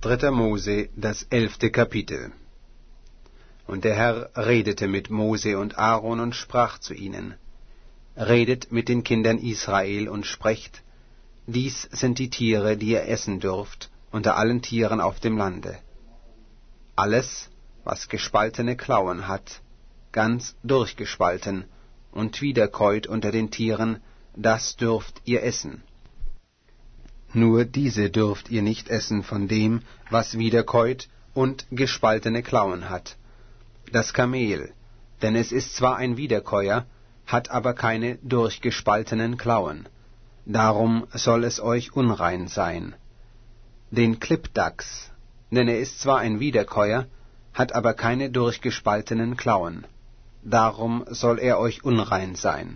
3. Mose, das 11. Kapitel. Und der Herr redete mit Mose und Aaron und sprach zu ihnen: Redet mit den Kindern Israel und sprecht: Dies sind die Tiere, die ihr essen dürft, unter allen Tieren auf dem Lande. Alles, was gespaltene Klauen hat, ganz durchgespalten und wiederkäut unter den Tieren, das dürft ihr essen. Nur diese dürft ihr nicht essen von dem, was wiederkäut und gespaltene Klauen hat. Das Kamel, denn es ist zwar ein Wiederkäuer, hat aber keine durchgespaltenen Klauen. Darum soll es euch unrein sein. Den Klippdachs, denn er ist zwar ein Wiederkäuer, hat aber keine durchgespaltenen Klauen. Darum soll er euch unrein sein.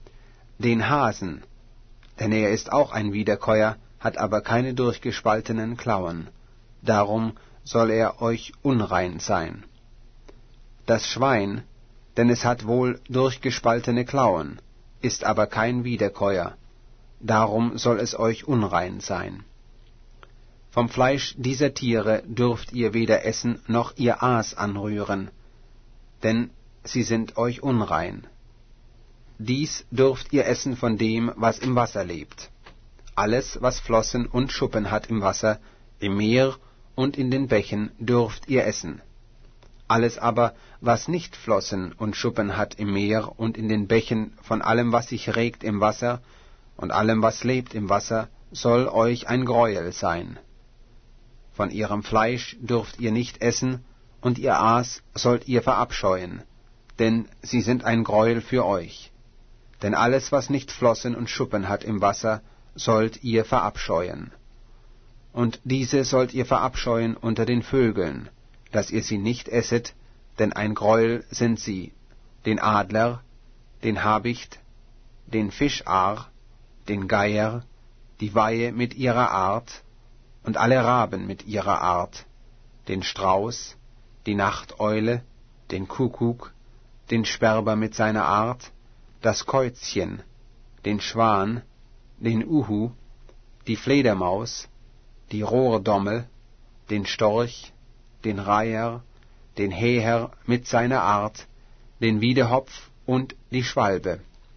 Den Hasen, denn er ist auch ein Wiederkäuer, hat aber keine durchgespaltenen Klauen. Darum soll er euch unrein sein. Das Schwein, denn es hat wohl durchgespaltene Klauen, ist aber kein Wiederkäuer. Darum soll es euch unrein sein. Vom Fleisch dieser Tiere dürft ihr weder essen noch ihr Aas anrühren, denn sie sind euch unrein. Dies dürft ihr essen von dem, was im Wasser lebt. Alles, was Flossen und Schuppen hat im Wasser, im Meer und in den Bächen, dürft ihr essen. Alles aber, was nicht Flossen und Schuppen hat im Meer und in den Bächen, von allem, was sich regt im Wasser und allem, was lebt im Wasser, soll euch ein Greuel sein. Von ihrem Fleisch dürft ihr nicht essen, und ihr Aas sollt ihr verabscheuen, denn sie sind ein Greuel für euch. Denn alles, was nicht Flossen und Schuppen hat im Wasser, sollt ihr verabscheuen. Und diese sollt ihr verabscheuen unter den Vögeln, dass ihr sie nicht esset, denn ein Greuel sind sie, den Adler, den Habicht, den Fischaar, den Geier, die Weihe mit ihrer Art, und alle Raben mit ihrer Art, den Strauß, die Nachteule, den Kuckuck, den Sperber mit seiner Art, das Käuzchen, den Schwan, den Uhu, die Fledermaus, die Rohrdommel, den Storch, den Reiher, den Häher mit seiner Art, den Wiedehopf und die Schwalbe.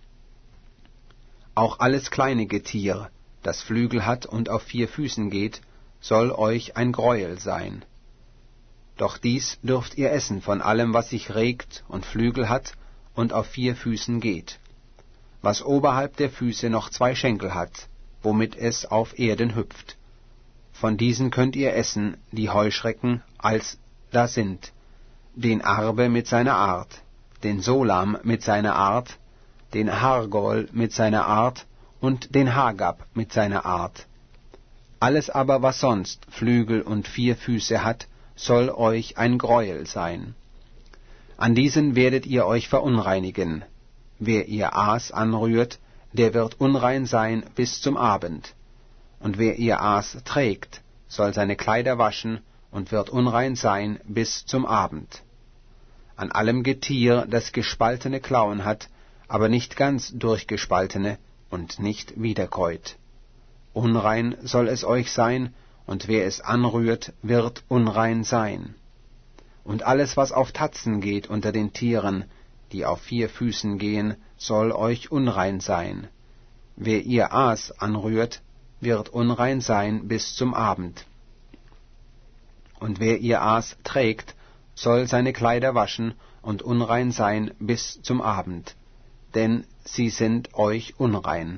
Auch alles kleine Getier, das Flügel hat und auf 4 Füßen geht, soll euch ein Greuel sein. Doch dies dürft ihr essen von allem, was sich regt und Flügel hat und auf 4 Füßen geht. Was oberhalb der Füße noch 2 Schenkel hat, womit es auf Erden hüpft. Von diesen könnt ihr essen, die Heuschrecken als da sind, den Arbe mit seiner Art, den Solam mit seiner Art, den Hargol mit seiner Art und den Hagab mit seiner Art. Alles aber, was sonst Flügel und 4 Füße hat, soll euch ein Greuel sein. An diesen werdet ihr euch verunreinigen. Wer ihr Aas anrührt, der wird unrein sein bis zum Abend. Und wer ihr Aas trägt, soll seine Kleider waschen und wird unrein sein bis zum Abend. An allem Getier, das gespaltene Klauen hat, aber nicht ganz durchgespaltene und nicht wiederkäut. Unrein soll es euch sein, und wer es anrührt, wird unrein sein. Und alles, was auf Tatzen geht unter den Tieren, die auf 4 Füßen gehen, soll euch unrein sein. Wer ihr Aas anrührt, wird unrein sein bis zum Abend. Und wer ihr Aas trägt, soll seine Kleider waschen und unrein sein bis zum Abend, denn sie sind euch unrein.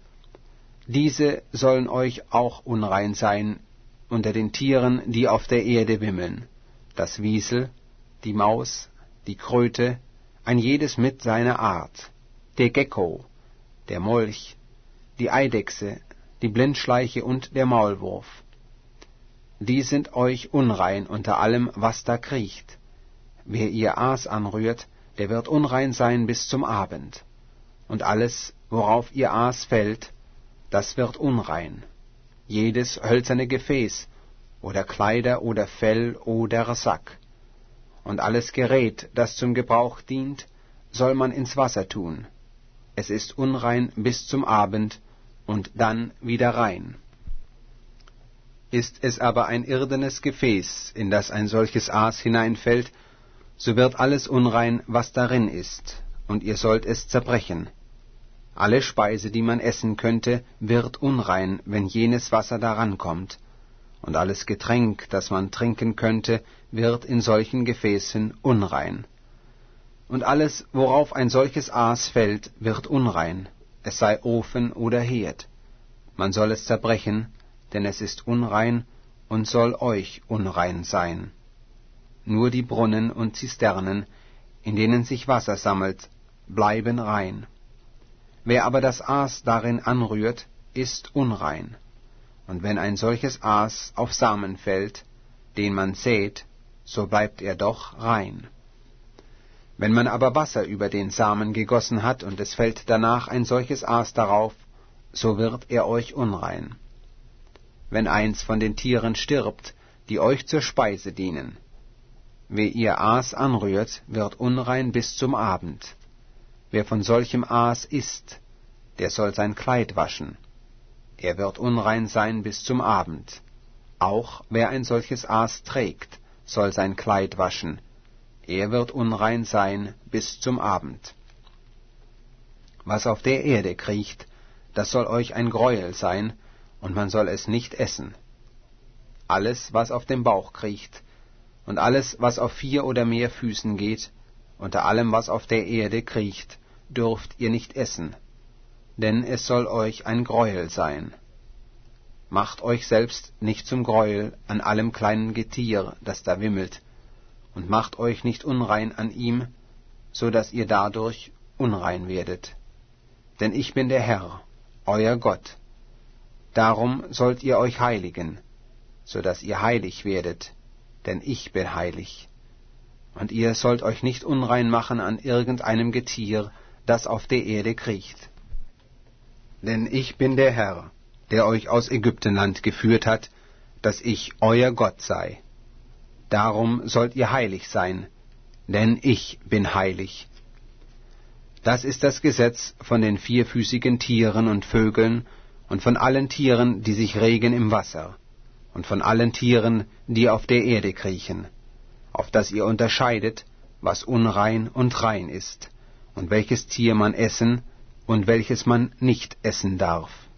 Diese sollen euch auch unrein sein unter den Tieren, die auf der Erde wimmeln, das Wiesel, die Maus, die Kröte, ein jedes mit seiner Art, der Gecko, der Molch, die Eidechse, die Blindschleiche und der Maulwurf. Die sind euch unrein unter allem, was da kriecht. Wer ihr Aas anrührt, der wird unrein sein bis zum Abend. Und alles, worauf ihr Aas fällt, das wird unrein. Jedes hölzerne Gefäß, oder Kleider oder Fell oder Sack. Und alles Gerät, das zum Gebrauch dient, soll man ins Wasser tun. Es ist unrein bis zum Abend und dann wieder rein. Ist es aber ein irdenes Gefäß, in das ein solches Aas hineinfällt, so wird alles unrein, was darin ist, und ihr sollt es zerbrechen. Alle Speise, die man essen könnte, wird unrein, wenn jenes Wasser daran kommt, und alles Getränk, das man trinken könnte, wird in solchen Gefäßen unrein. Und alles, worauf ein solches Aas fällt, wird unrein, es sei Ofen oder Herd. Man soll es zerbrechen, denn es ist unrein und soll euch unrein sein. Nur die Brunnen und Zisternen, in denen sich Wasser sammelt, bleiben rein. Wer aber das Aas darin anrührt, ist unrein. Und wenn ein solches Aas auf Samen fällt, den man sät, so bleibt er doch rein. Wenn man aber Wasser über den Samen gegossen hat, und es fällt danach ein solches Aas darauf, so wird er euch unrein. Wenn eins von den Tieren stirbt, die euch zur Speise dienen, wer ihr Aas anrührt, wird unrein bis zum Abend. Wer von solchem Aas isst, der soll sein Kleid waschen. Er wird unrein sein bis zum Abend. Auch wer ein solches Aas trägt, soll sein Kleid waschen. Er wird unrein sein bis zum Abend. Was auf der Erde kriecht, das soll euch ein Greuel sein, und man soll es nicht essen. Alles, was auf dem Bauch kriecht, und alles, was auf 4 oder mehr Füßen geht, unter allem, was auf der Erde kriecht, dürft ihr nicht essen, denn es soll euch ein Greuel sein. Macht euch selbst nicht zum Greuel an allem kleinen Getier, das da wimmelt, und macht euch nicht unrein an ihm, so dass ihr dadurch unrein werdet. Denn ich bin der Herr, euer Gott. Darum sollt ihr euch heiligen, so dass ihr heilig werdet, denn ich bin heilig. Und ihr sollt euch nicht unrein machen an irgendeinem Getier, das auf der Erde kriecht. Denn ich bin der Herr, der euch aus Ägyptenland geführt hat, dass ich euer Gott sei. Darum sollt ihr heilig sein, denn ich bin heilig. Das ist das Gesetz von den 4füßigen Tieren und Vögeln und von allen Tieren, die sich regen im Wasser, und von allen Tieren, die auf der Erde kriechen, auf dass ihr unterscheidet, was unrein und rein ist, und welches Tier man essen und welches man nicht essen darf.